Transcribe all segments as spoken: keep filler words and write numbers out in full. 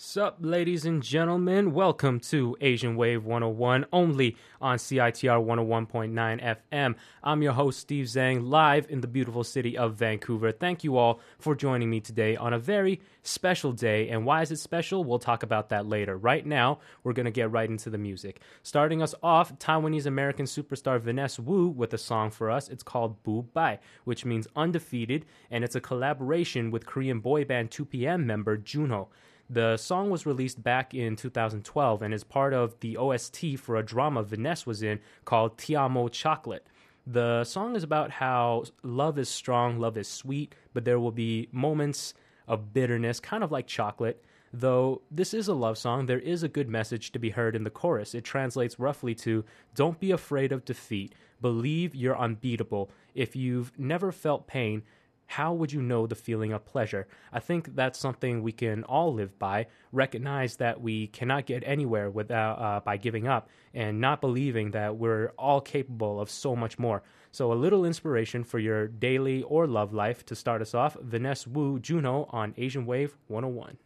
Sup, ladies and gentlemen? Welcome to Asian Wave one oh one, only on C I T R one oh one point nine F M. I'm your host, Steve Zhang, live in the beautiful city of Vancouver. Thank you all for joining me today on a very special day. And why is it special? We'll talk about that later. Right now, we're going to get right into the music. Starting us off, Taiwanese-American superstar Vanessa Wu with a song for us. It's called Bu Bai, which means undefeated, and it's a collaboration with Korean boy band two P M member Junho. The song was released back in two thousand twelve and is part of the O S T for a drama Vanessa was in called Ti Amo Chocolate. The song is about how love is strong, love is sweet, but there will be moments of bitterness, kind of like chocolate. Though this is a love song, there is a good message to be heard in the chorus. It translates roughly to, don't be afraid of defeat, believe you're unbeatable. If you've never felt pain, how would you know the feeling of pleasure? I think that's something we can all live by. Recognize that we cannot get anywhere without uh, by giving up and not believing that we're all capable of so much more. So a little inspiration for your daily or love life to start us off. Vanessa Wu, Junho on Asian Wave one oh one.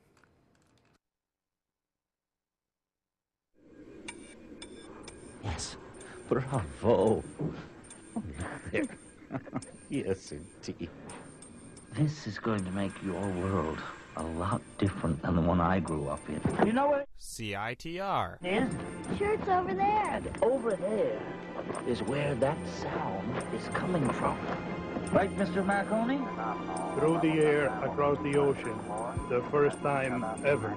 Yes, bravo. Oh, there. Yes, indeed. This is going to make your world a lot different than the one I grew up in. You know what? C I T R. Is? Sure, it's over there. And over there is where that sound is coming from. Right, Mister Marconi? Through the air, across the ocean, the first time ever.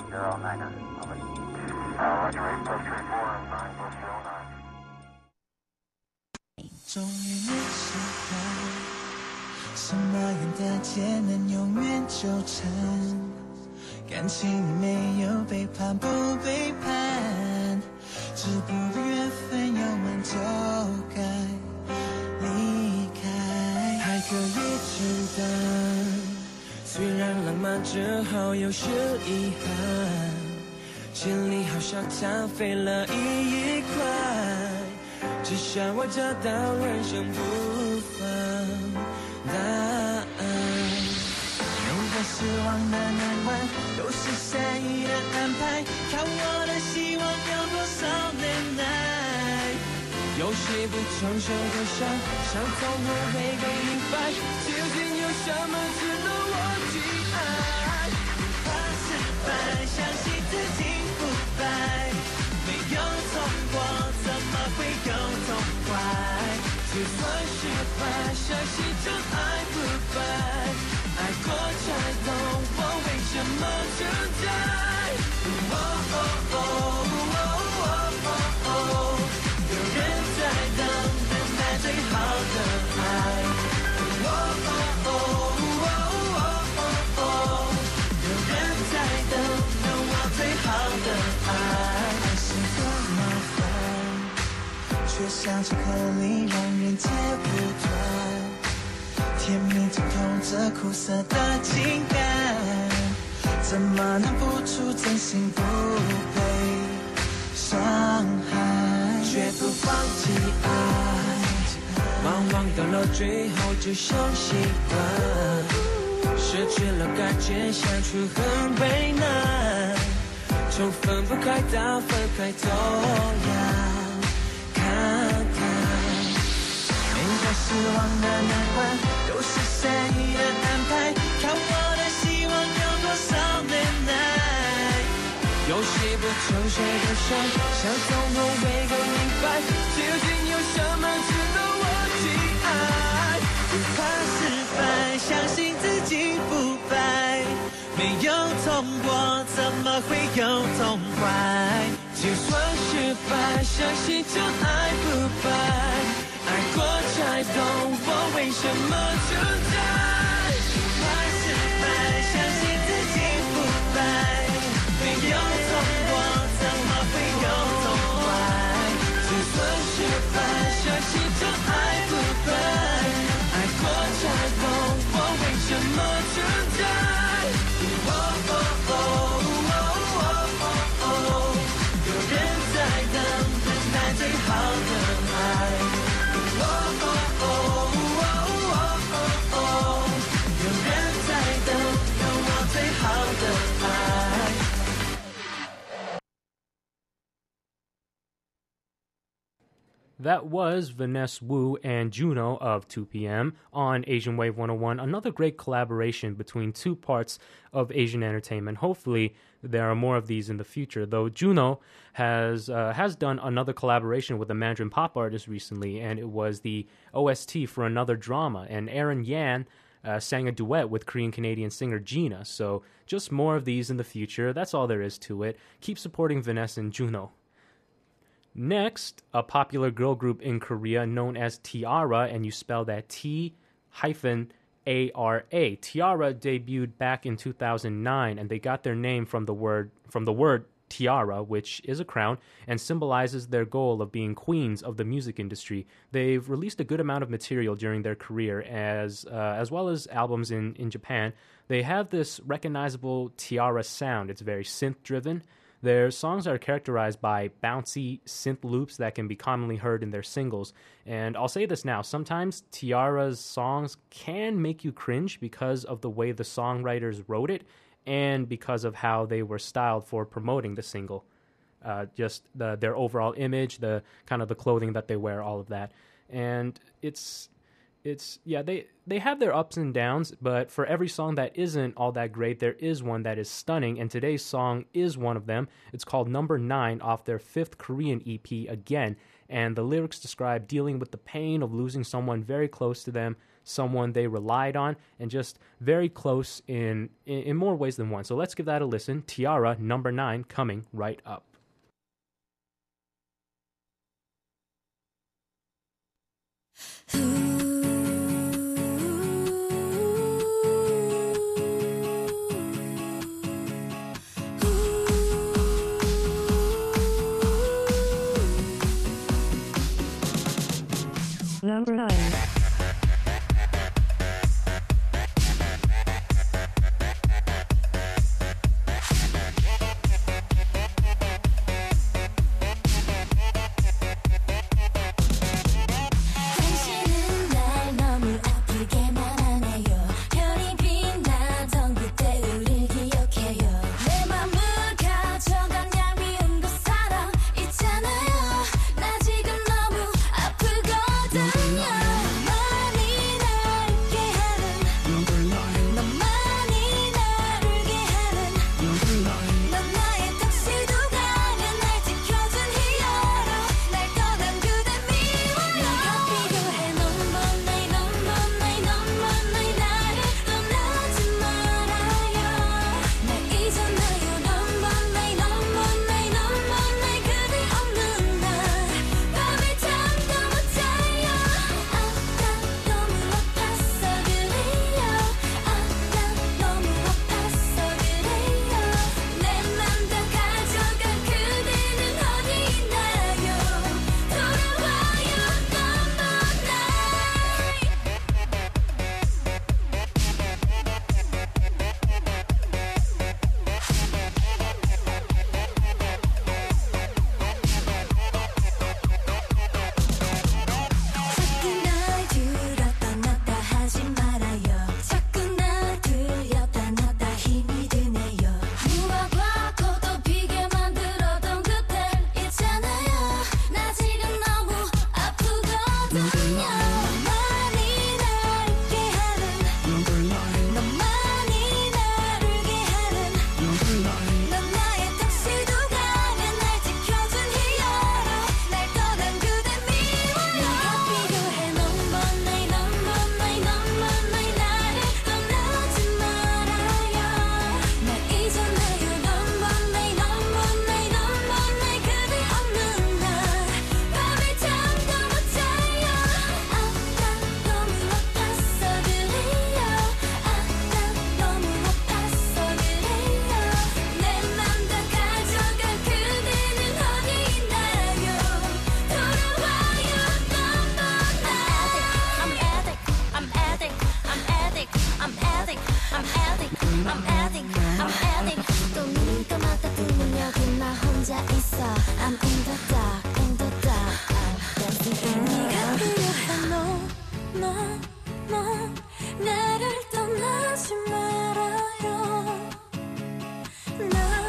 终于没失败，什么样的艰难永远纠缠，感情里没有背叛不背叛，只不过缘分有完就该离开，还可以值得，虽然浪漫之后有些遗憾，千里好像浪费了一亿块，至少我找到人生不放答案，每个失望的难关都是善意的安排，看我的希望有多少能耐，有谁不曾受过伤，伤痛后会更明白，究竟有什么值得我去爱，不怕失败，相信自己不败，没有痛过怎么会有痛快，就算失败，相信真爱不败，爱过才懂我为什么存在。哦哦哦哦哦哦，有人在等，等待最好的爱。哦哦哦哦哦哦，有人在等，等我最好的爱。爱是多么烦，却像巧克力让人戒不断，甜蜜中透着苦涩的情感，怎么能付出真心不被伤害，绝不放弃爱，往往到了最后只剩习惯，失去了感觉相处很为难，从分不开到分开都要看看，每个失望的难关都是善意的安排，看我的希望有多少能耐，有谁不曾受过伤，伤痛后会更明白，究竟有什么值得我去爱，不怕失败，相信自己不败，没有痛过怎么会有痛快，就算失败，相信真爱不败，爱过才懂我为什么存在，不怕失败，相信自己不败，没有痛过怎么会有痛快，就算失败，相信真爱不败，爱过才懂我为什么存在。哦哦哦哦哦哦哦，有人在等，等待最好的爱。哦哦哦哦哦哦。 That was Vanessa Wu and Juno of two p.m. on Asian Wave one oh one. Another great collaboration between two parts of Asian entertainment. Hopefully, there are more of these in the future. Though Juno has uh, has done another collaboration with a Mandarin pop artist recently, and it was the O S T for another drama. And Aaron Yan uh, sang a duet with Korean-Canadian singer Gina. So just more of these in the future. That's all there is to it. Keep supporting Vanessa and Juno. Next, a popular girl group in Korea known as T-ara, and you spell that T hyphen A R A. T-ara debuted back in two thousand nine, and they got their name from the word from the word tiara, which is a crown, and symbolizes their goal of being queens of the music industry. They've released a good amount of material during their career, as uh, as well as albums in, in Japan. They have this recognizable tiara sound. It's very synth-driven. Their songs are characterized by bouncy synth loops that can be commonly heard in their singles. And I'll say this now, sometimes T-ara's songs can make you cringe because of the way the songwriters wrote it and because of how they were styled for promoting the single. Uh, just the, their overall image, the kind of the clothing that they wear, all of that. And it's... It's yeah they they have their ups and downs, but for every song that isn't all that great, there is one that is stunning, and today's song is one of them. It's called Number Nine off their fifth Korean E P Again, and the lyrics describe dealing with the pain of losing someone very close to them, someone they relied on, and just very close in in, in more ways than one. So let's give that a listen. T-ara, Number Nine, coming right up. Number nine.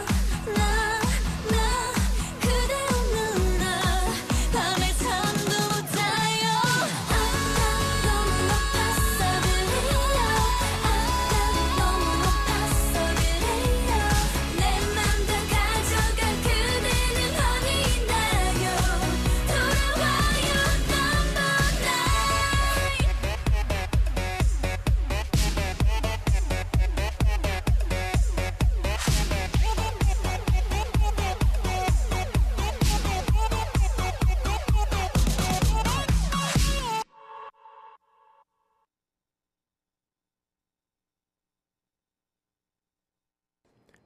그대 없는 날 밤에 잠도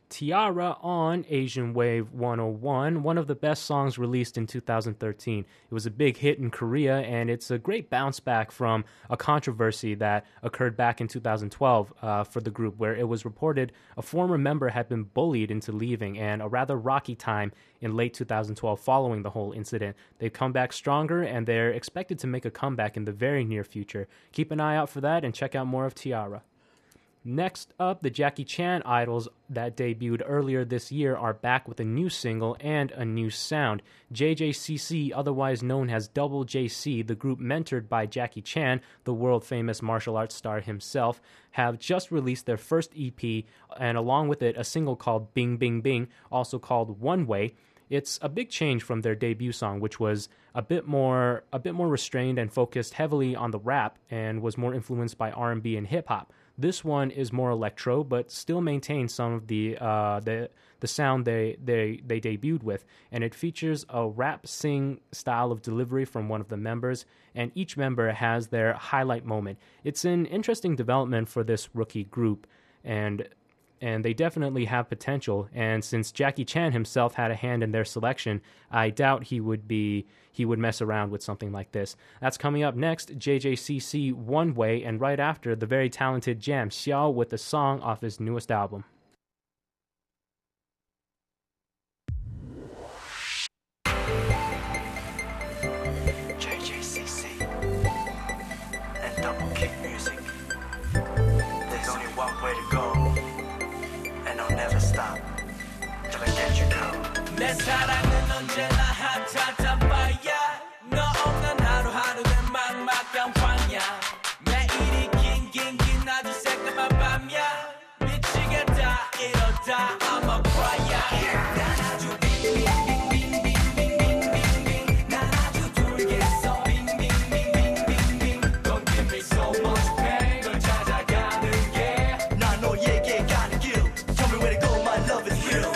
Tiara on Asian Wave one oh one, one of the best songs released in two thousand thirteen. It was a big hit in Korea, and it's a great bounce back from a controversy that occurred back in two thousand twelve uh, for the group, where it was reported a former member had been bullied into leaving, and a rather rocky time in late two thousand twelve following the whole incident. They've come back stronger, and they're expected to make a comeback in the very near future. Keep an eye out for that, and check out more of Tiara. Next up, the Jackie Chan idols that debuted earlier this year are back with a new single and a new sound. J J C C, otherwise known as Double J C, the group mentored by Jackie Chan, the world-famous martial arts star himself, have just released their first E P, and along with it, a single called Bing Bing Bing, also called One Way. It's a big change from their debut song, which was a bit more a bit more restrained and focused heavily on the rap and was more influenced by R and B and hip-hop. This one is more electro, but still maintains some of the uh, the the sound they, they they debuted with, and it features a rap sing style of delivery from one of the members, and each member has their highlight moment. It's an interesting development for this rookie group, and and they definitely have potential. And since Jackie Chan himself had a hand in their selection, I doubt he would be he would mess around with something like this. That's coming up next, J J C C One Way, and right after, the very talented Jam Xiao with a song off his newest album. J J C C and Double Kick Music. There's only one way to go, and I'll never stop till I get you go. 내 사랑은 언제나 핫핫한 fire. 너 없는 하루하루는 막막한 광야. 매일이 긴긴긴 아주 새까만 밤이야. 미치겠다 이러다 I'm a cry. 난 아주 빙빙빙빙빙빙빙빙. 난 아주 돌겠어. 빙빙빙빙빙빙. Don't give me so much pain. 널 찾아가는 게 난 너에게 가는 길. Tell me where to go, my love is real.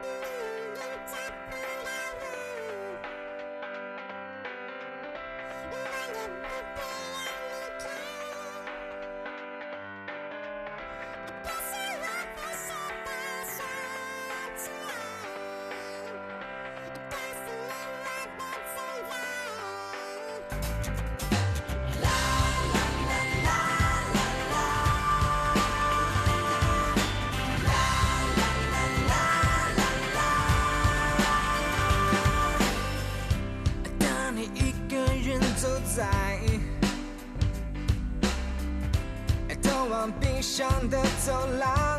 闭上的走廊，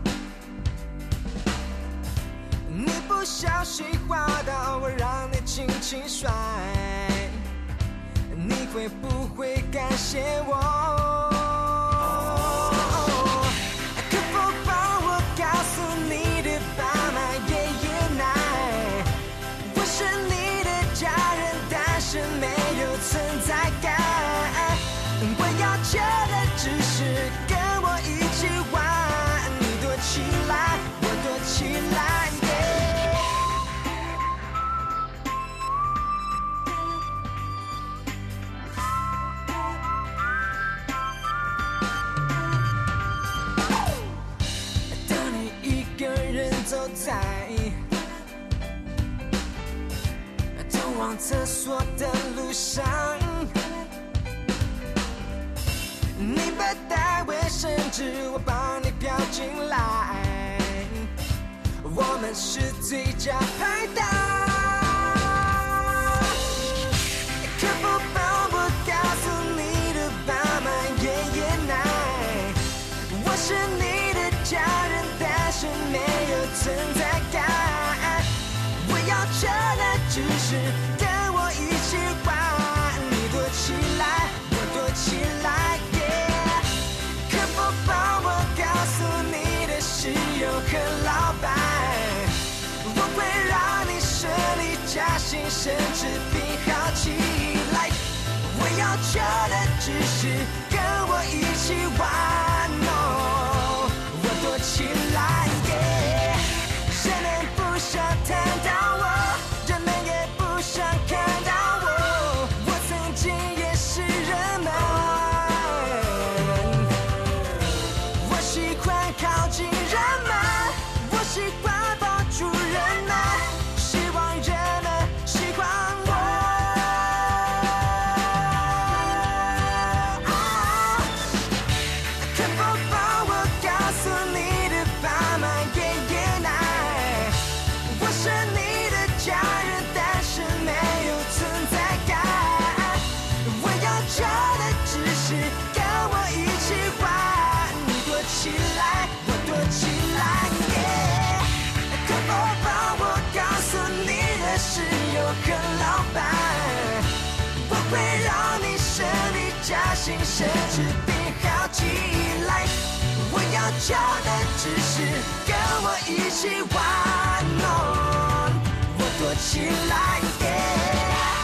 你不小心滑倒我，让你轻轻摔，你会不会感谢我？可否帮我告诉你的爸妈爷爷奶，我是你的家人，但是没有存在感。我要求的只是跟我一起玩，你躲起来，我躲起来、yeah、当你一个人走在通往厕所的路上，你不带卫生纸，我帮你飘进来，我们是最佳拍档。可否帮我告诉你的爸妈爷爷奶，我是你的家人，但是没有存在感。我要求的只是跟我一起玩，你躲起来，我躲起来。帮我告诉你的室友和老板，我会让你顺利加薪，甚至变好起来。我要求的只是跟我一起玩哦，我躲起来、yeah、谁能不想谈到我，人们也不想看到我，我曾经也是人们，靠近人们，我喜欢抱住人们，希望人们喜欢我、啊、可否帮我告诉你的爸妈爷爷奶，我是你的家人，但是没有存在感。我要求的只是跟我一起玩，你躲起来，起来、yeah、可否帮我告诉你的室友和老板，我会让你顺利加薪，甚至变好起来。我要求的只是跟我一起玩哦，我躲起来、yeah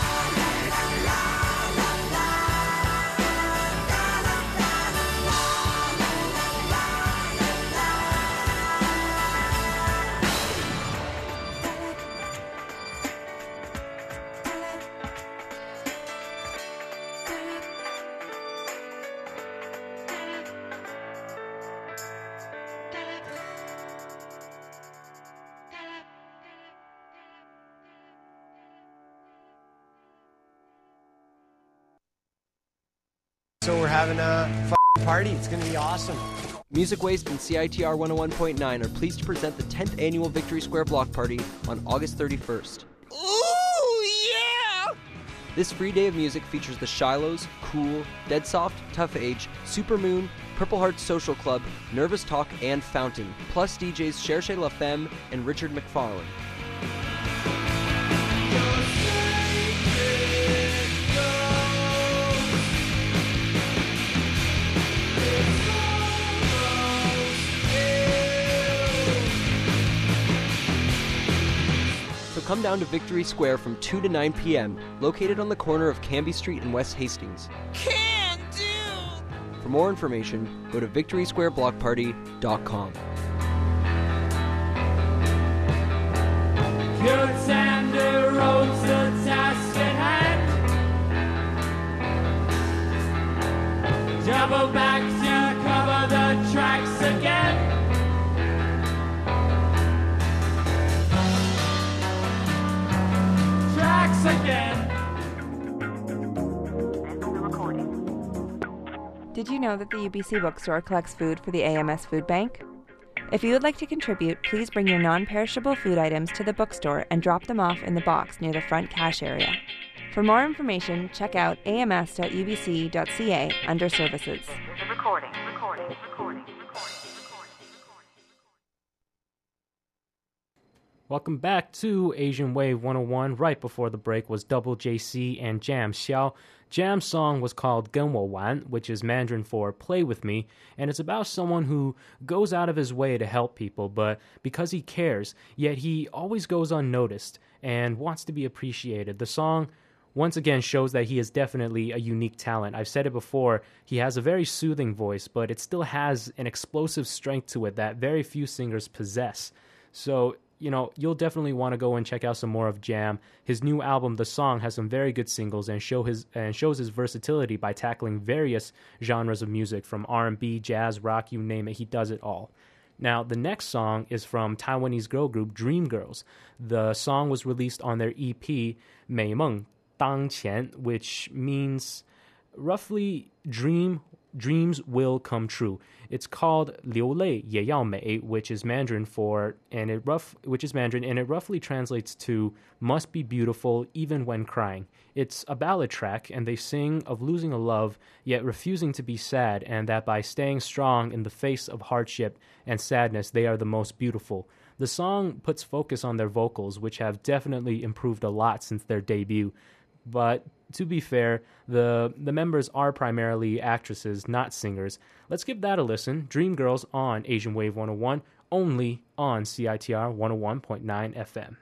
So we're having a f***ing party. It's going to be awesome. Music Waste and C I T R one oh one point nine are pleased to present the tenth Annual Victory Square Block Party on August thirty-first. Ooh, yeah! This free day of music features the Shilohs, Cool, Dead Soft, Tough Age, Supermoon, Purple Hearts Social Club, Nervous Talk, and Fountain, plus D Js Cherche La Femme and Richard McFarlane. Come down to Victory Square from two to nine p.m., located on the corner of Canby Street and West Hastings. Can do! For more information, go to victory square block party dot com. Did you know that the U B C bookstore collects food for the A M S Food Bank? If you would like to contribute, please bring your non-perishable food items to the bookstore and drop them off in the box near the front cash area. For more information, check out a m s dot u b c dot c a under Services. Recording, recording, recording, recording, recording. Welcome back to Asian Wave one oh one. Right before the break was Double J C and Jam Xiao. Jam's song was called 跟我玩, which is Mandarin for play with me, and it's about someone who goes out of his way to help people, but because he cares, yet he always goes unnoticed and wants to be appreciated. The song once again shows that he is definitely a unique talent. I've said it before, he has a very soothing voice, but it still has an explosive strength to it that very few singers possess. So, you know, you'll definitely want to go and check out some more of Jam. His new album, The Song, has some very good singles and show his and shows his versatility by tackling various genres of music, from R and B, jazz, rock, you name it, he does it all. Now, the next song is from Taiwanese girl group Dreamgirls. The song was released on their E P, 美梦当前, which means roughly dream dreams will come true. It's called 流泪也要美, which is Mandarin for and it rough which is Mandarin and it roughly translates to must be beautiful even when crying. It's a ballad track, and they sing of losing a love yet refusing to be sad, and that by staying strong in the face of hardship and sadness they are the most beautiful. The song puts focus on their vocals, which have definitely improved a lot since their debut. But to be fair, the the members are primarily actresses, not singers. Let's give that a listen. Dreamgirls on Asian Wave one oh one, only on C I T R one oh one point nine F M.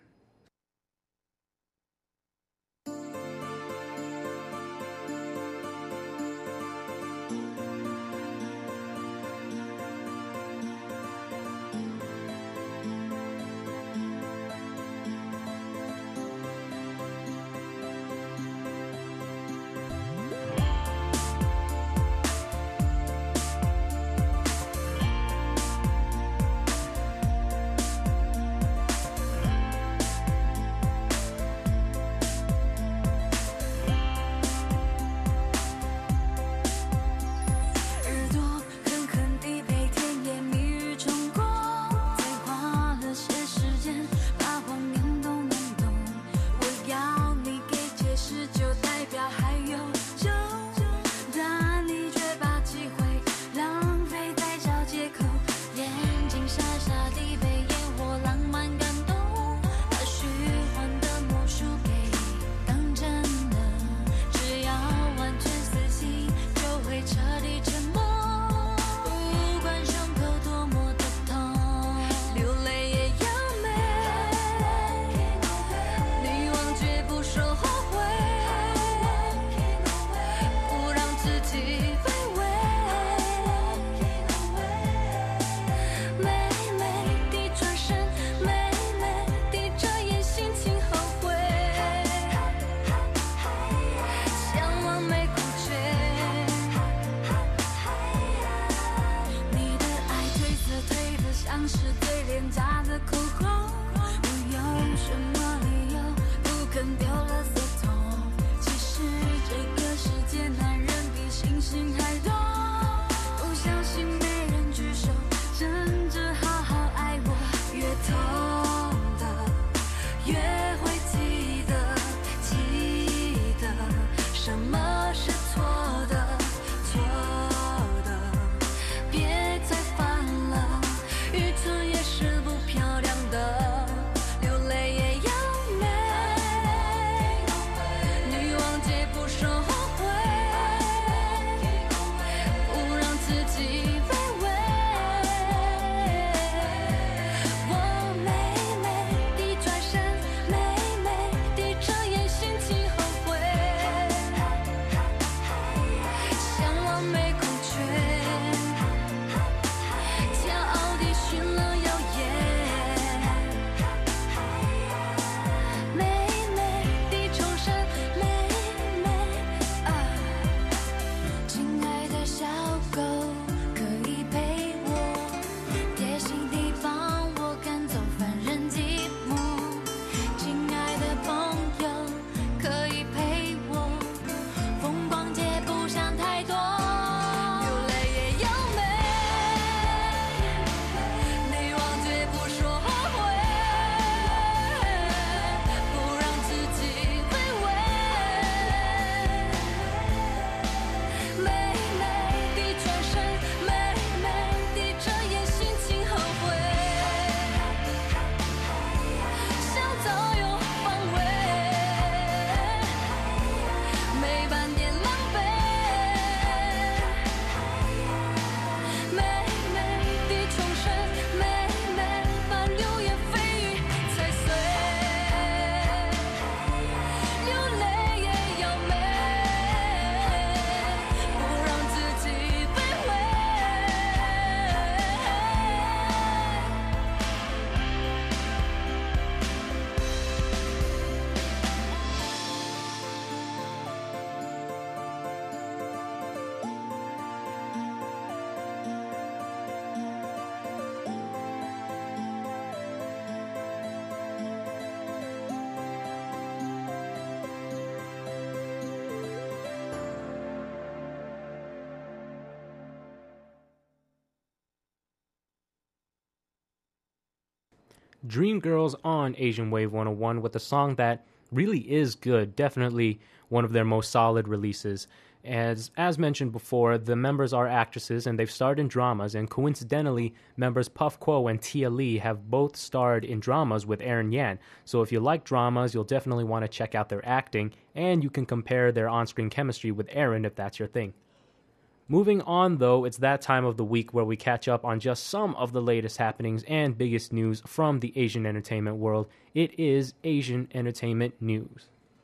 Dreamgirls on Asian Wave one oh one with a song that really is good, definitely one of their most solid releases. As as mentioned before, the members are actresses and they've starred in dramas, and coincidentally, members Puff Quo and Tia Lee have both starred in dramas with Aaron Yan. So if you like dramas, you'll definitely want to check out their acting, and you can compare their on-screen chemistry with Aaron if that's your thing. Moving on, though, it's that time of the week where we catch up on just some of the latest happenings and biggest news from the Asian entertainment world. It is Asian Entertainment News.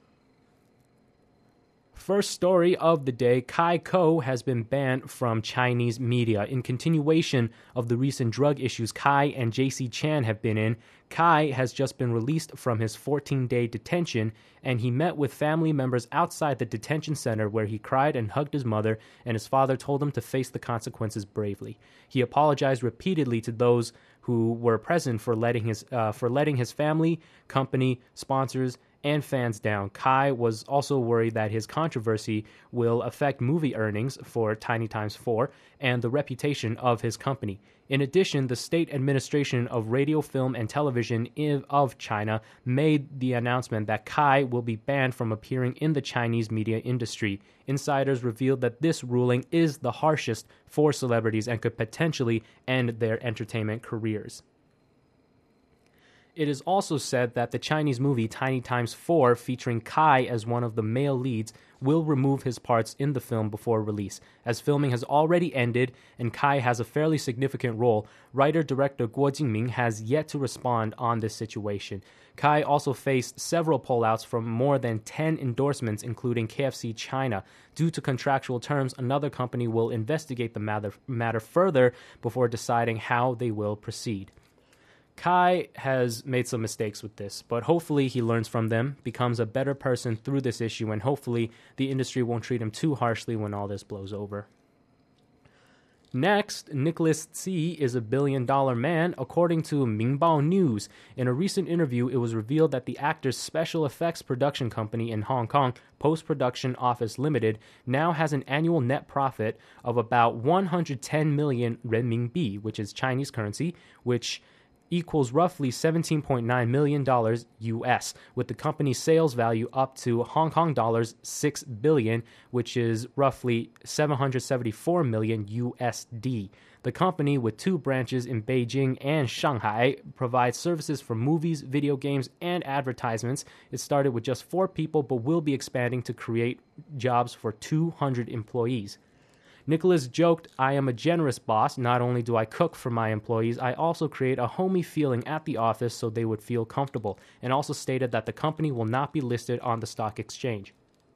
First story of the day, Kai Ko has been banned from Chinese media. In continuation of the recent drug issues Kai and J C Chan have been in, Kai has just been released from his fourteen-day detention, and he met with family members outside the detention center where he cried and hugged his mother, and his father told him to face the consequences bravely. He apologized repeatedly to those who were present for letting his uh, for letting his family, company, sponsors, and fans down. Kai was also worried that his controversy will affect movie earnings for Tiny Times four and the reputation of his company. In addition, the State Administration of Radio, Film, and Television of China made the announcement that Kai will be banned from appearing in the Chinese media industry. Insiders revealed that this ruling is the harshest for celebrities and could potentially end their entertainment careers. It is also said that the Chinese movie Tiny Times four, featuring Kai as one of the male leads, will remove his parts in the film before release. As filming has already ended and Kai has a fairly significant role, writer-director Guo Jingming has yet to respond on this situation. Kai also faced several pullouts from more than ten endorsements, including K F C China. Due to contractual terms, another company will investigate the matter, matter further before deciding how they will proceed. Kai has made some mistakes with this, but hopefully he learns from them, becomes a better person through this issue, and hopefully the industry won't treat him too harshly when all this blows over. Next, Nicholas Tse is a billion-dollar man, according to Mingbao News. In a recent interview, it was revealed that the actor's special effects production company in Hong Kong, Post Production Office Limited, now has an annual net profit of about one hundred ten million renminbi, which is Chinese currency, which equals roughly seventeen point nine million dollars U S, with the company's sales value up to Hong Kong dollars six billion, which is roughly seven hundred seventy-four million U S D. The company, with two branches in Beijing and Shanghai, provides services for movies, video games, and advertisements. It started with just four people, but will be expanding to create jobs for two hundred employees. Nicholas joked, "I am a generous boss. Not only do I cook for my employees, I also create a homey feeling at the office so they would feel comfortable," and also stated that the company will not be listed on the stock exchange.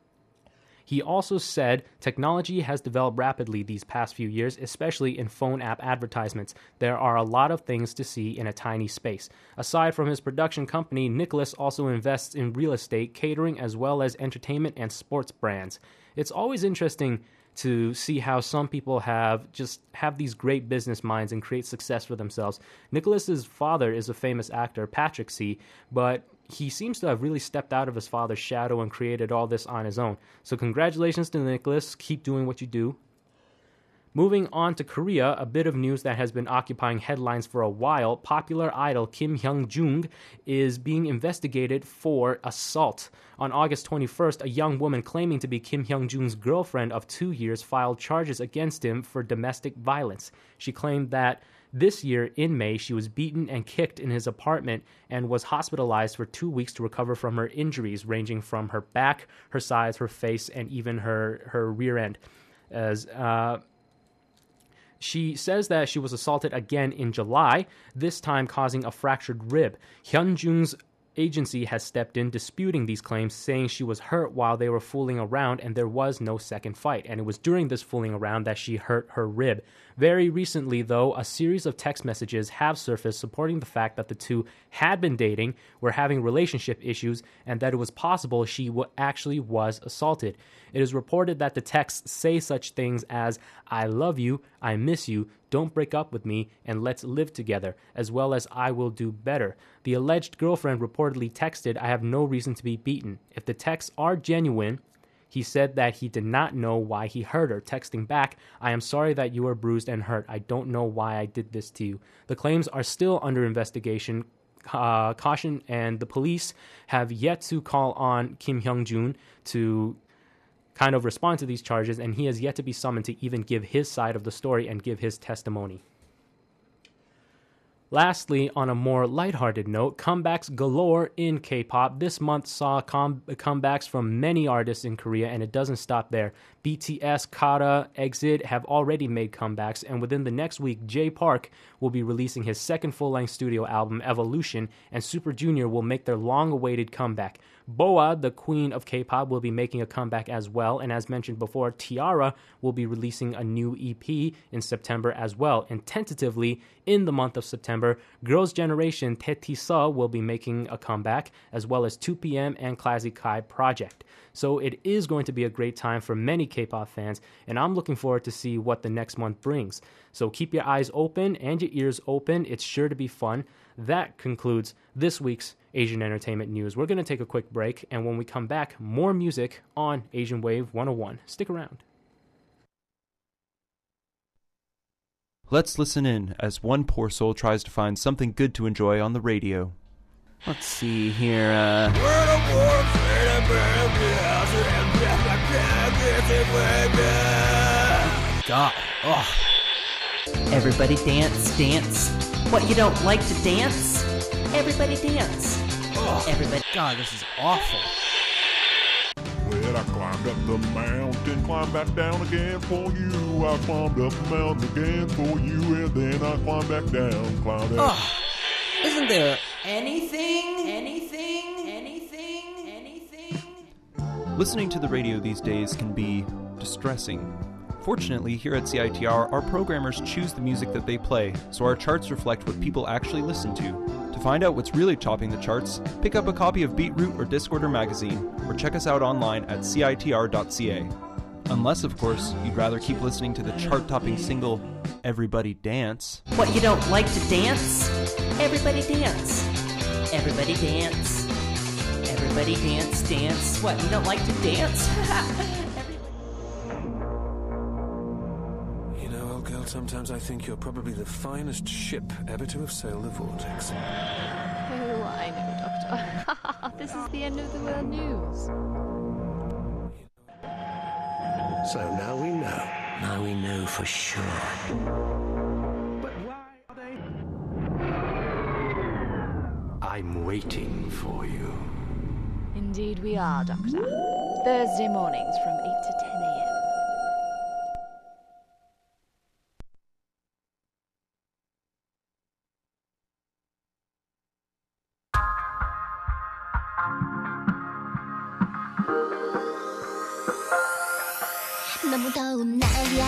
He also said technology has developed rapidly these past few years, especially in phone app advertisements. There are a lot of things to see in a tiny space. Aside from his production company, Nicholas also invests in real estate, catering, as well as entertainment and sports brands. It's always interesting to see how some people have just have these great business minds and create success for themselves. Nicholas's father is a famous actor, Patrick Tse, but he seems to have really stepped out of his father's shadow and created all this on his own. So congratulations to Nicholas. Keep doing what you do. Moving on to Korea, a bit of news that has been occupying headlines for a while. Popular idol Kim Hyung-jung is being investigated for assault. On August twenty-first, a young woman claiming to be Kim Hyung-jung's girlfriend of two years filed charges against him for domestic violence. She claimed that this year, in May, she was beaten and kicked in his apartment and was hospitalized for two weeks to recover from her injuries, ranging from her back, her sides, her face, and even her, her rear end. As uh, She says that she was assaulted again in July, this time causing a fractured rib. Hyun-jung's agency has stepped in disputing these claims, saying she was hurt while they were fooling around and there was no second fight. And it was during this fooling around that she hurt her rib. Very recently, though, a series of text messages have surfaced supporting the fact that the two had been dating, were having relationship issues, and that it was possible she w- actually was assaulted. It is reported that the texts say such things as, "I love you, I miss you, don't break up with me, and let's live together," as well as "I will do better." The alleged girlfriend reportedly texted, "I have no reason to be beaten." If the texts are genuine, he said that he did not know why he hurt her, texting back, "I am sorry that you were bruised and hurt. I don't know why I did this to you." The claims are still under investigation uh, caution, and the police have yet to call on Kim Hyung-jun to kind of respond to these charges, and he has yet to be summoned to even give his side of the story and give his testimony. Lastly, on a more lighthearted note, comebacks galore in K-pop. This month saw com- comebacks from many artists in Korea, and it doesn't stop there. B T S, Kara, EXIT have already made comebacks, and within the next week, Jay Park will be releasing his second full-length studio album, Evolution, and Super Junior will make their long-awaited comeback. Boa, the queen of K-pop, will be making a comeback as well, and as mentioned before, Tiara will be releasing a new E P in September as well. And tentatively, in the month of September, Girls' Generation Taetisa will be making a comeback, as well as two P M and Classy Kai Project. So it is going to be a great time for many K-pop fans, and I'm looking forward to see what the next month brings. So keep your eyes open and your ears open. It's sure to be fun. That concludes this week's Asian Entertainment News. We're going to take a quick break, and when we come back, more music on Asian Wave one oh one. Stick around. Let's listen in as one poor soul tries to find something good to enjoy on the radio. Let's see here, uh... God, ugh. Everybody dance, dance. What, you don't like to dance? Everybody dance. Ugh. Everybody... God, this is awful. Well, I climbed up the mountain, climbed back down again for you. I climbed up the mountain again for you, and then I climbed back down, climbed down. Ugh. Isn't there anything, anything, anything, anything? Listening to the radio these days can be distressing. Fortunately, here at C I T R, our programmers choose the music that they play, so our charts reflect what people actually listen to. To find out what's really topping the charts, pick up a copy of Beatroot or Discorder magazine, or check us out online at C I T R dot C A. Unless, of course, you'd rather keep listening to the chart-topping single, Everybody Dance. What, you don't like to dance? Everybody dance. Everybody dance. Everybody dance, dance. What, you don't like to dance? You know, old girl, sometimes I think you're probably the finest ship ever to have sailed the vortex. Oh, I know, Doctor. This is the end of the world news. So now we know. Now we know for sure. But why are they... I'm waiting for you. Indeed we are, Doctor. Thursday mornings from eight to ten a.m. 너무 더운 날이야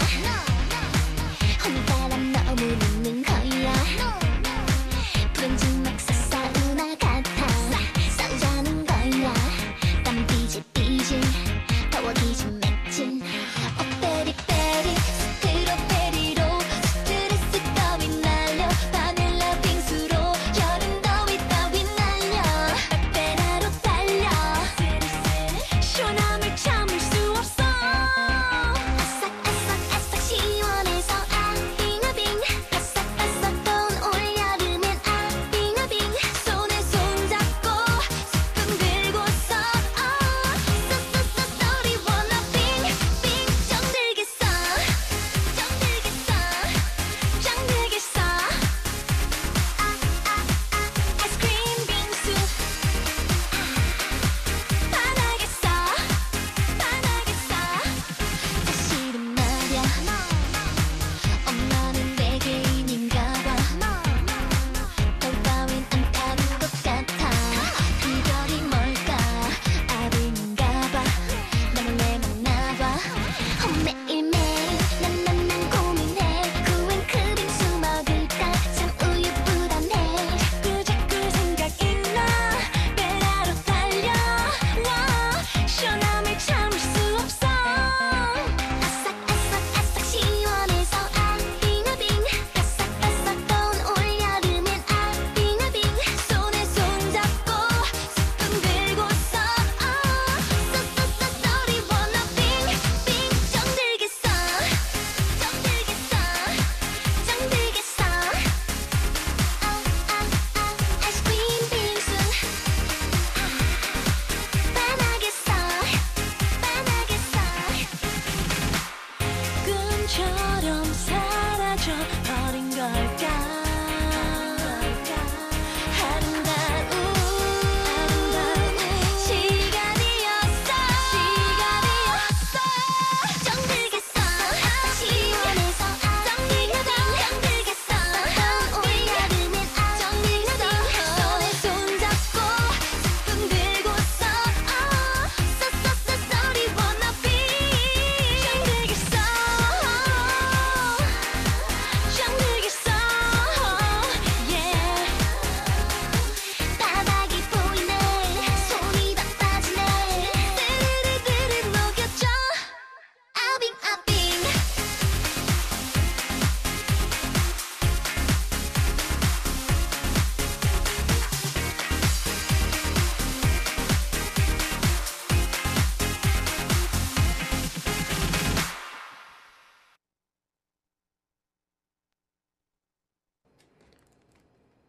홈바람 너무 늦는 거야 푸른지 막 솟아오나 같아 싸우자는 거야 땀 삐질삐질 더워 기진 맥진 어 베리베리 스트로베리로 스트레스 따위 날려 바닐라 빙수로 여름 더위 따위 날려 빼빼라로 달려 시원함을 참을 수 없어 아삭아삭아삭 시원해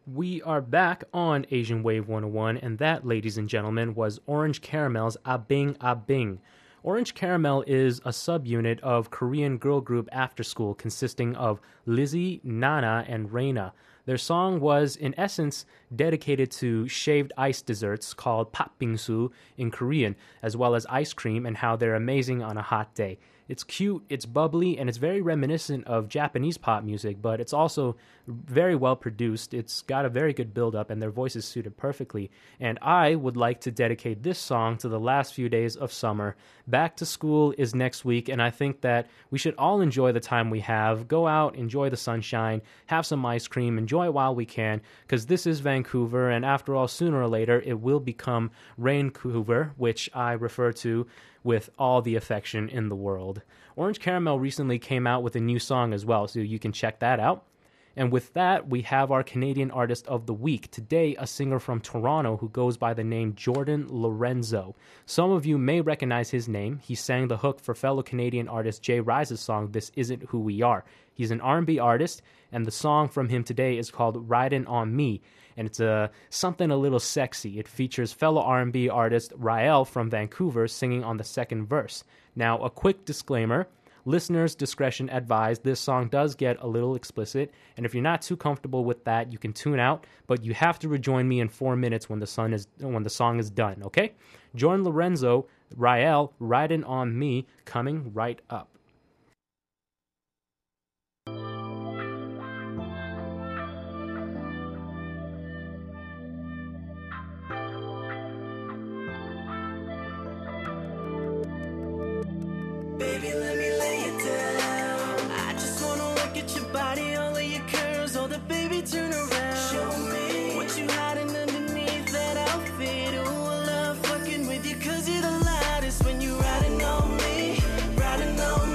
We are back on Asian Wave one oh one, and that, ladies and gentlemen, was Orange Caramel's Abing Abing. Orange Caramel is a subunit of Korean girl group After School consisting of Lizzie, Nana, and Reina. Their song was, in essence, dedicated to shaved ice desserts called patbingsu in Korean, as well as ice cream and how they're amazing on a hot day. It's cute, it's bubbly, and it's very reminiscent of Japanese pop music, but it's also very well produced. It's got a very good build-up, and their voices suited perfectly. And I would like to dedicate this song to the last few days of summer. Back to school is next week, and I think that we should all enjoy the time we have. Go out, enjoy the sunshine, have some ice cream, enjoy it while we can, because this is Vancouver, and after all, sooner or later, it will become Raincouver, which I refer to with all the affection in the world. Orange Caramel recently came out with a new song as well, so you can check that out. And with that, we have our Canadian Artist of the Week. Today, a singer from Toronto who goes by the name Jordan Lorenzo. Some of you may recognize his name. He sang the hook for fellow Canadian artist Jay Rise's song, This Isn't Who We Are. He's an R and B artist, and the song from him today is called Ridin' On Me. And it's a, something a little sexy. It features fellow R and B artist Rael from Vancouver singing on the second verse. Now, a quick disclaimer. Listeners' discretion advised. This song does get a little explicit, and if you're not too comfortable with that, you can tune out, but you have to rejoin me in four minutes when the sun is when the song is done, okay? Jordan Lorenzo, Rael, Ridin' On Me, coming right up. Baby, let me lay it down. I just wanna look at your body, all of your curves. Oh, the baby, turn around. Show me what you hiding underneath that outfit. Oh, I love fucking with you, cause you're the lightest when you riding on me. Riding on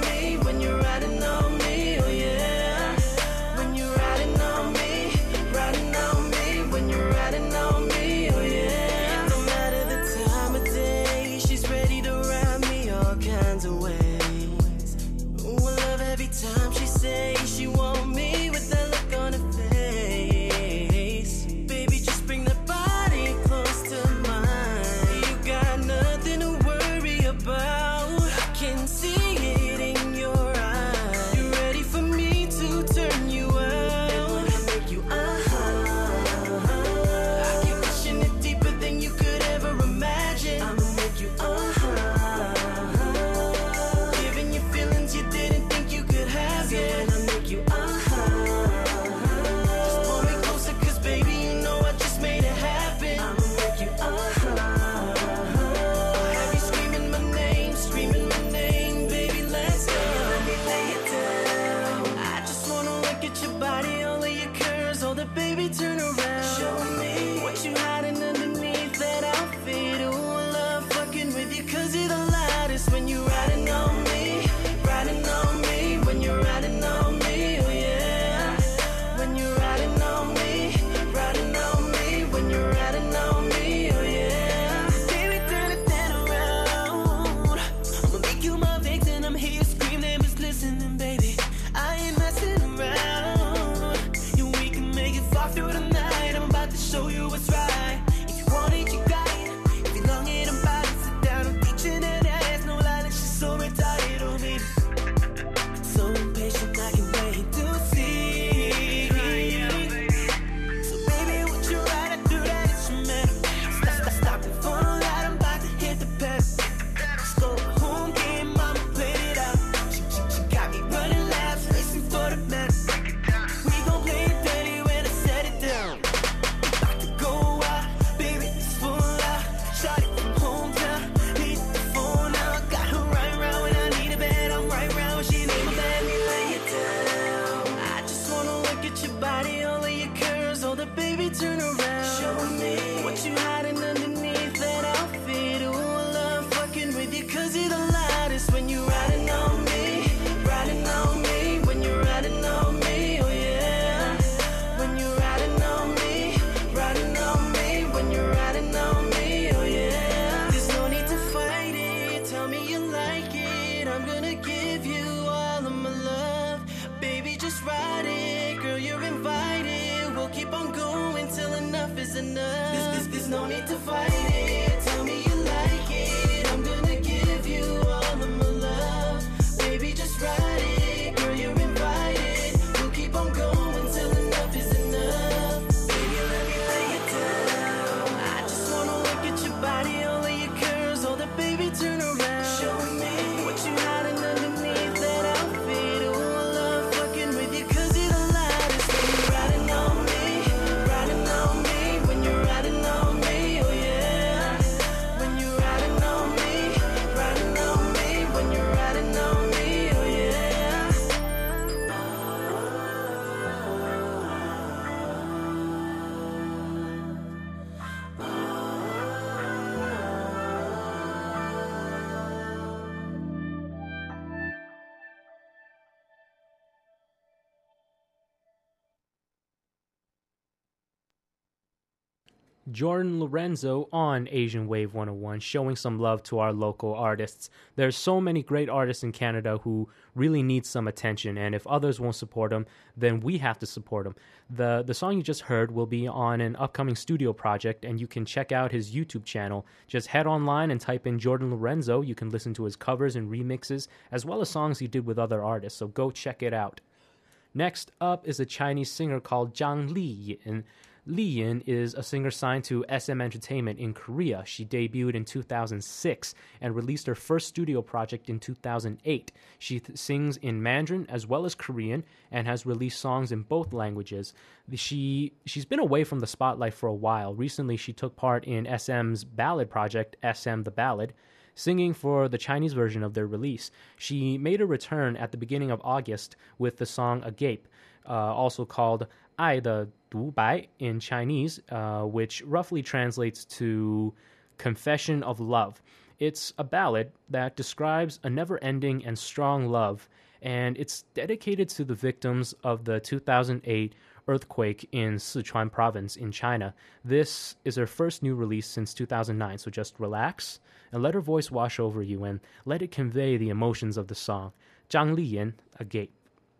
Jordan Lorenzo on Asian Wave one oh one, showing some love to our local artists. There's so many great artists in Canada who really need some attention, and if others won't support them, then we have to support them. The, the song you just heard will be on an upcoming studio project, and you can check out his YouTube channel. Just head online and type in Jordan Lorenzo. You can listen to his covers and remixes, as well as songs he did with other artists, so go check it out. Next up is a Chinese singer called Zhang Liyin. Liyin is a singer signed to S M Entertainment in Korea. She debuted in two thousand six and released her first studio project in two thousand eight. She th- sings in Mandarin as well as Korean and has released songs in both languages. She, she's been away from the spotlight for a while. Recently, she took part in S M's ballad project, S M The Ballad, singing for the Chinese version of their release. She made a return at the beginning of August with the song Agape, uh, also called 爱的独白 in Chinese, uh, which roughly translates to Confession of Love. It's a ballad that describes a never-ending and strong love, and it's dedicated to the victims of the two thousand eight earthquake in Sichuan province in China. This is her first new release since two thousand nine, so just relax and let her voice wash over you and let it convey the emotions of the song. Zhang Liyin, Agape.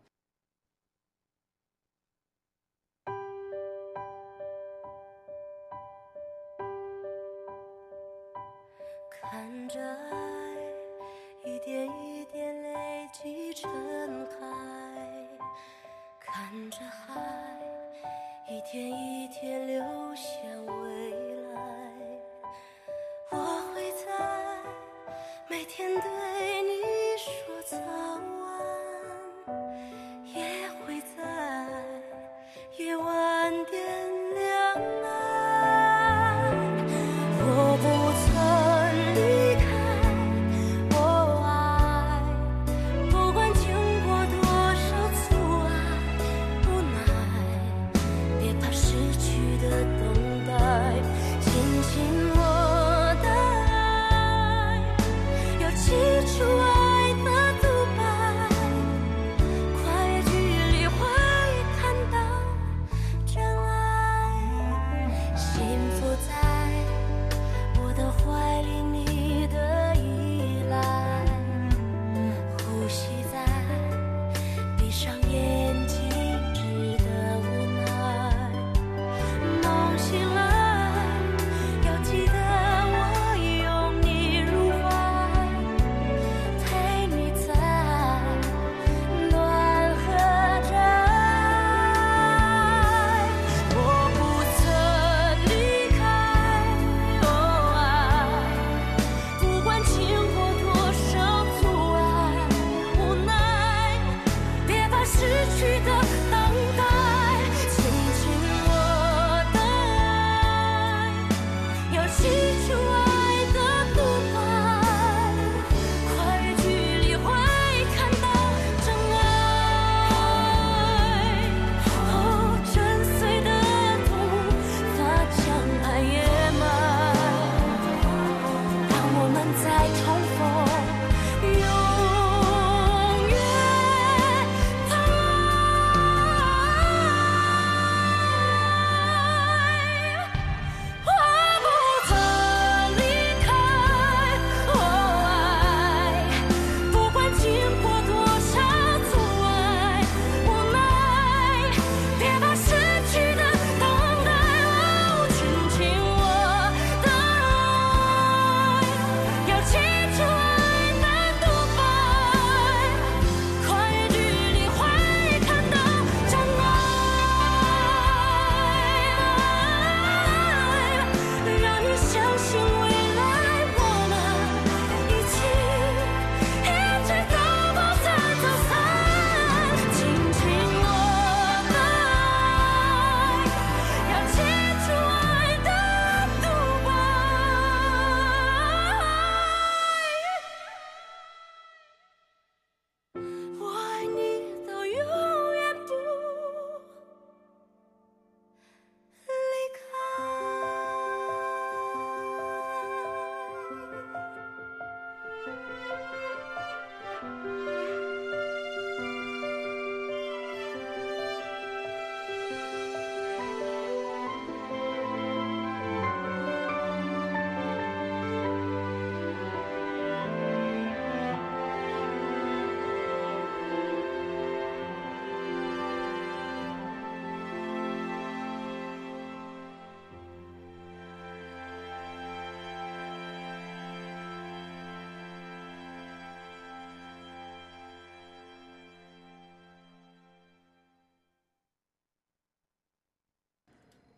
看着爱一点一点累积成海，看着海一天一天流向未来。我会在每天对你说早安，也会在夜晚点亮爱。我不曾离开，我爱，不管经过多少阻碍无奈，别怕失去的等待，紧紧我的爱，有期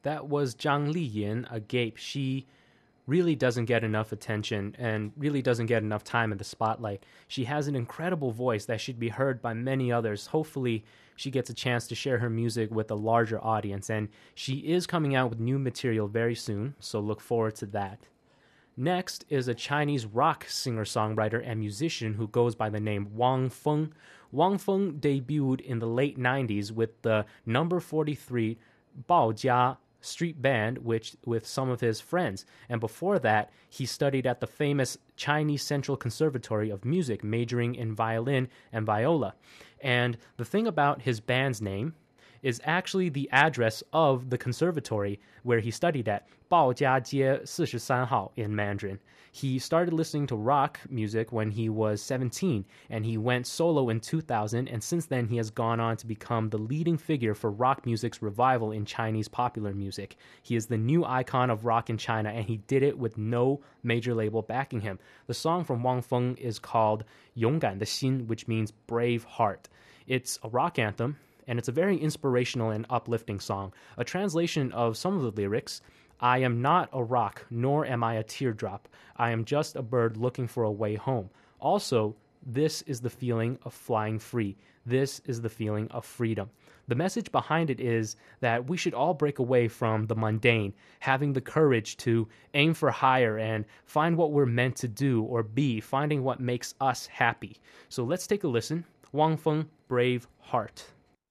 That was Zhang Liyin, Agape. She really doesn't get enough attention and really doesn't get enough time in the spotlight. She has an incredible voice that should be heard by many others. Hopefully, she gets a chance to share her music with a larger audience, and she is coming out with new material very soon, so look forward to that. Next is a Chinese rock singer-songwriter and musician who goes by the name Wang Feng. Wang Feng debuted in the late nineties with the number forty-three Baojia street band, which with some of his friends, and before that he studied at the famous Chinese Central Conservatory of Music, majoring in violin and viola. And the thing about his band's name is actually the address of the conservatory where he studied at, Baojiajie forty-three号in Mandarin. He started listening to rock music when he was seventeen, and he went solo in two thousand, and since then he has gone on to become the leading figure for rock music's revival in Chinese popular music. He is the new icon of rock in China, and he did it with no major label backing him. The song from Wang Feng is called 勇敢的心, which means brave heart. It's a rock anthem, and it's a very inspirational and uplifting song. A translation of some of the lyrics: I am not a rock, nor am I a teardrop. I am just a bird looking for a way home. Also, this is the feeling of flying free. This is the feeling of freedom. The message behind it is that we should all break away from the mundane, having the courage to aim for higher and find what we're meant to do or be, finding what makes us happy. So let's take a listen. Wang Feng, Brave Heart.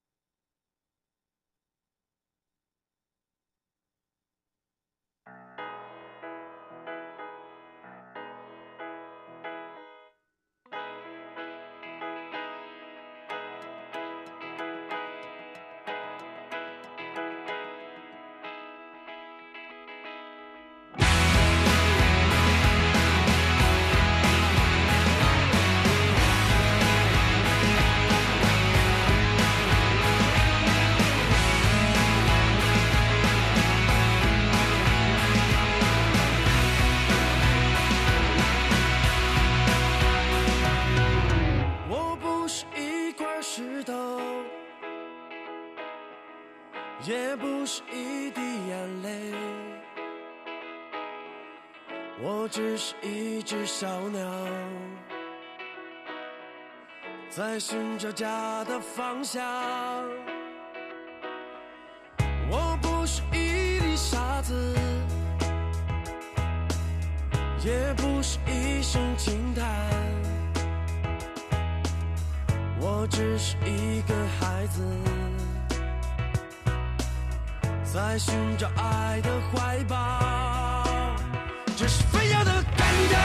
在寻找家的方向，我不是一粒沙子，也不是一声轻叹，我只是一个孩子，在寻找爱的怀抱，这是飞扬的感觉。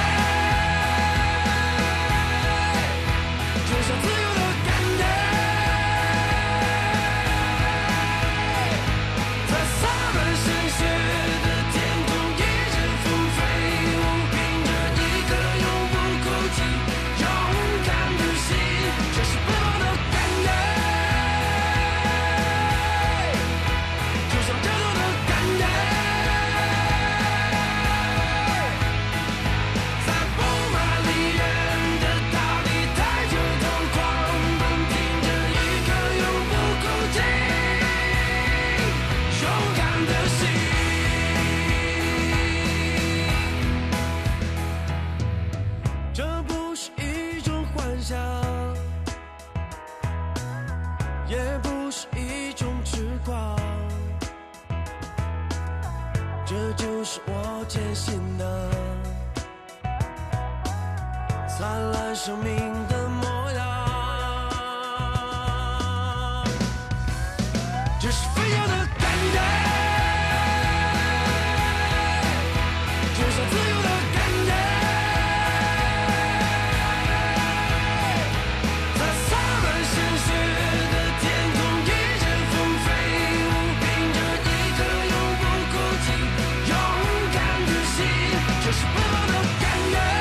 生命的模样，这是飞扬的感觉，就像自由的感觉，在洒满鲜血的天空，一阵风飞舞，凭着一颗永不哭泣、勇敢的心，这是奔跑的感觉。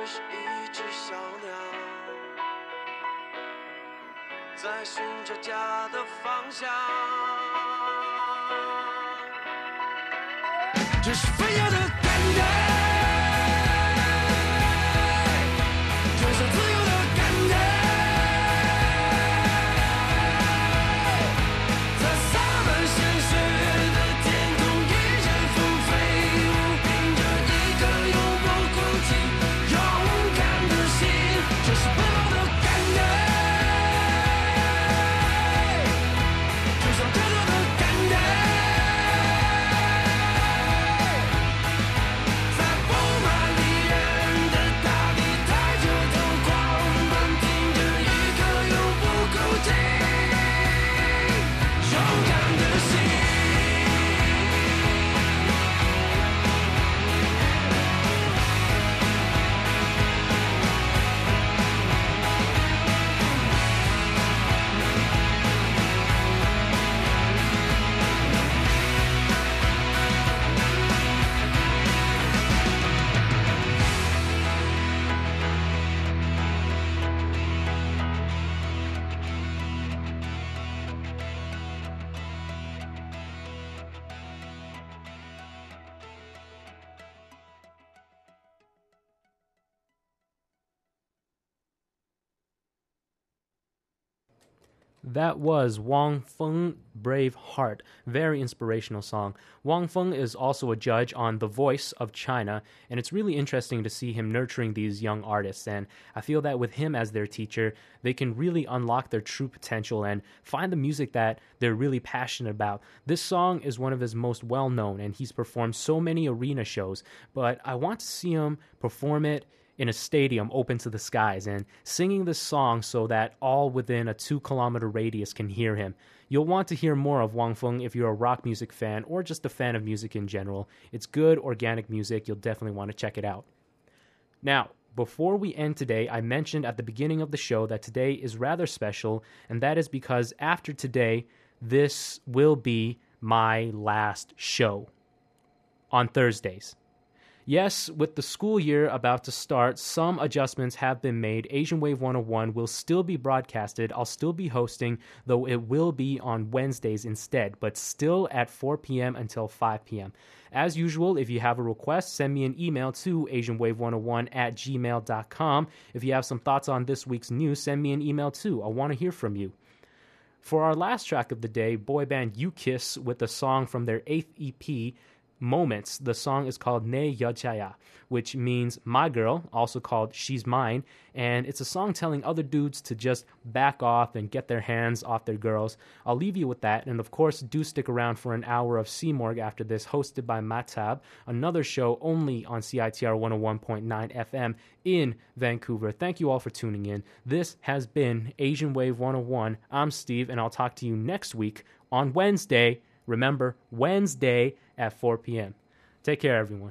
是一只小鸟，在寻找家的方向。这是飞翔的感觉，这是自由的感觉，在洒满鲜血的天空，一人风飞舞，凭着一颗永不哭泣、勇敢的心。这是奔跑的感觉，就像跳跃的感觉。 That was Wang Feng, Brave Heart. Very inspirational song. Wang Feng is also a judge on The Voice of China, and it's really interesting to see him nurturing these young artists. And I feel that with him as their teacher, they can really unlock their true potential and find the music that they're really passionate about. This song is one of his most well-known, and he's performed so many arena shows, but I want to see him perform it in a stadium open to the skies and singing this song so that all within a two kilometer radius can hear him. You'll want to hear more of Wang Feng if you're a rock music fan or just a fan of music in general. It's good, organic music. You'll definitely want to check it out. Now, before we end today, I mentioned at the beginning of the show that today is rather special, and that is because after today, this will be my last show on Thursdays. Yes, with the school year about to start, some adjustments have been made. Asian Wave one oh one will still be broadcasted. I'll still be hosting, though it will be on Wednesdays instead, but still at four p.m. until five p.m. As usual, if you have a request, send me an email to asian wave one oh one at gmail dot com. If you have some thoughts on this week's news, send me an email too. I want to hear from you. For our last track of the day, boy band U-Kiss with a song from their eighth E P, Moments. The song is called Ne Yojaya, which means my girl, also called She's Mine, and it's a song telling other dudes to just back off and get their hands off their girls. I'll leave you with that, and of course, do stick around for an hour of C-Morgue after this, hosted by Matab, another show only on C I T R one oh one point nine F M in Vancouver. Thank you all for tuning in. This has been Asian Wave one oh one. I'm Steve, and I'll talk to you next week on Wednesday. Remember, Wednesday at four p.m. Take care, everyone.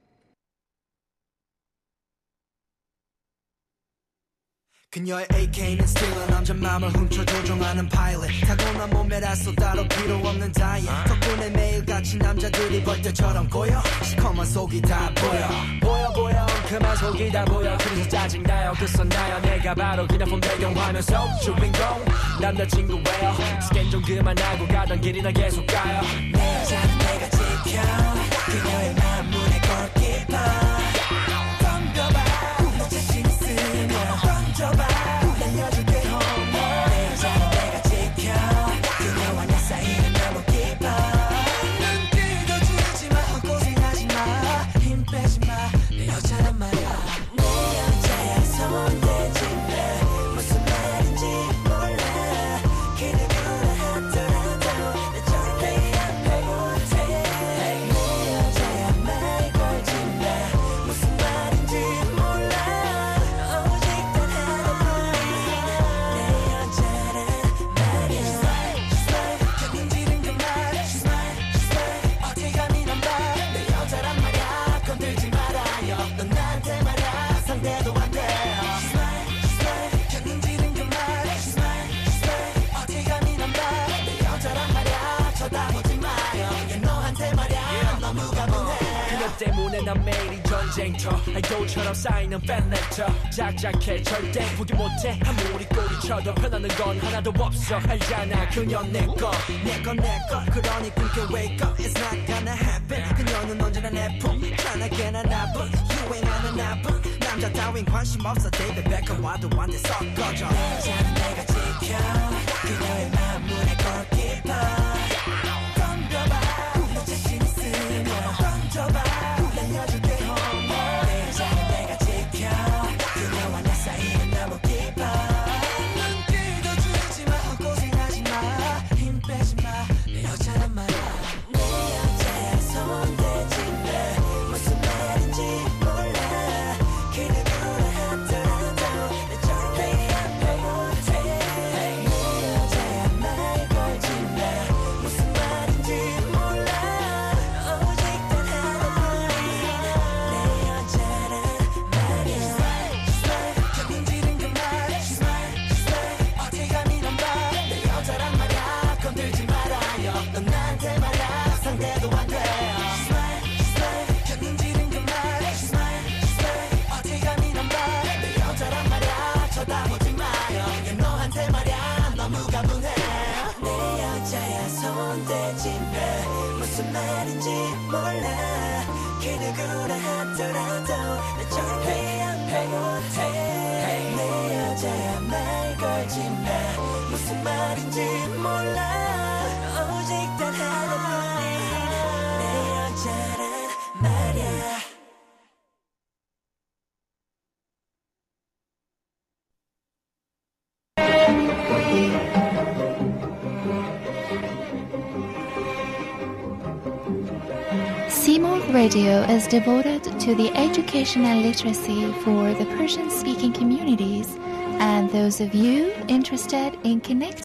그녀의 에이케이는 스틸러 남자 맘을 훔쳐 조종하는 파일럿 타고난 몸매라서 따로 필요 없는 다이어 덕분에 매일같이 남자들이 벌떼처럼 꼬여 시커먼 속이 다 보여 보여 보여 그만 속이 다 보여 그래서 짜증나요 그 썬나요 내가 바로 그냥 본 배경화면 속 주인공 남자친구예요 스캔 좀 그만하고 가던 길이나 계속 가요 내 여자는 내가 지켜 그녀의 마음 문에 골키퍼 덤벼봐 너 자신 있으면 던져봐 날려줄게 홈런 내 여자는 내가 지켜 그녀와 내 사이는 너무 깊어 눈 뜨거지지 마 고생하지 마 힘 빼지 마 내 여자란 말야 내 여자야 손대지 마 무슨 말인지 몰라 그대 뭐라 하더라도 내 절대 안 배고돼 내 여자야 말 걸지 마 무슨 말인지 몰라 오직 단 하나뿐인 내 여자란 말이야 She's mine, she's mine 견디는 그 말 She's mine, she's mine 어디 감히 난 봐 내 여자란 말야 건들지 말아요 넌 나한테 말야 상대도 안 돼요 She's mine, she's mine 견디는 그 말 She's mine, she's mine 어디 감히 난 봐 내 여자란 말야 쳐다보지 마요 얘 너한테 말야 너무 가분해 그녀 때문에 난 매일이 전쟁터 아이돌처럼 쌓이는 팬레터 작작해 절대 포기 못해 아무리 꼬리 쳐도 변하는 건 하나도 없어 알잖아 그녀 내꺼 내꺼 내꺼 그러니 꿈꿔 wake up it's not gonna happen 그녀는 언제나 내 품 편하게나 나쁜 유행하는 나쁜 남자 따윈 관심 없어 데이비 베컴 와도 안 돼 섞어져 내 자는 내가 지켜 그녀의 마음 문에 골키퍼 덤벼봐 너 자신 있으면 던져봐 날려줄게 홈런 내 자는 내가 지켜 그녀와 내 사이는 너무 깊어 눈길도 주지마 고생하지마 힘 빼지마 내 여자란 말야 내 여자야 손대지마 무슨 말인지 몰라 그 누구라 하더라도 내 절대 안 못해 내 여자야 말 걸지마 무슨 말인지 몰라 오직 단 하나뿐인 내 여자란 말이야 She's mine 견딘지는 그말 She's mine She's mine 어디 감히 넌 봐 내 여자란 말야 건들지 말아요 넌 나한테 말야 상대도 안 돼요 She's mine She's mine 견딘지는 그말 She's mine She's mine 어디 감히 넌 봐 내 여자란 말야 쳐다보지 마요 얘 너한테 말야 너무 가분해 내 여자야 손대지 마 무슨 말인지 몰라 그 누구라 하더라도 내 절대 안 못해 내 여자야 말 걸지 마 무슨 말인지 몰라 오직 단 하나뿐인 내 여자란 말야 Seymour Radio is devoted to the education and literacy for the Persian-speaking communities and those of you interested in connecting